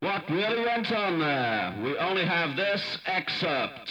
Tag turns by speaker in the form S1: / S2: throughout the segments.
S1: What really went on there? We only have this excerpt.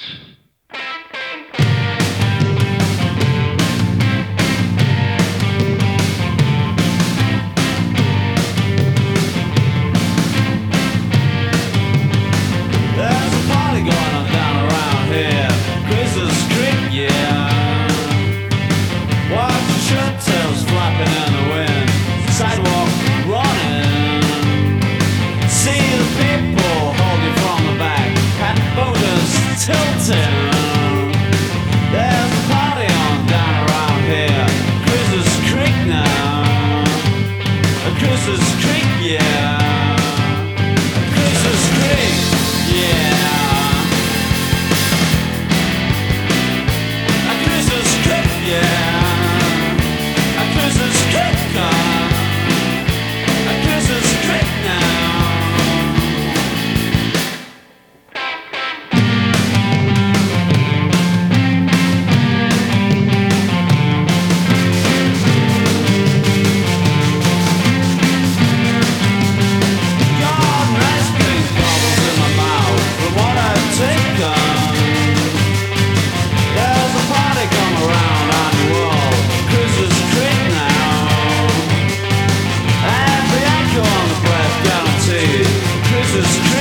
S2: There's a party going on down around here. Christmas Creek, yeah. Watch the shirt tails flapping in the wind. Sidewalk running. See the people holding from the back. Pat voters tilting. There's a party on down around here. Christmas Creek now. Christmas Creek, yeah. Christmas Creek, yeah. Christmas Creek, yeah. Christmas Creek, Christmas Creek now. God, nice pink bubbles in my mouth from what I've taken. There's a party come around on the wall. Christmas Creek now. And the echo on the breath guaranteed. Christmas Creek.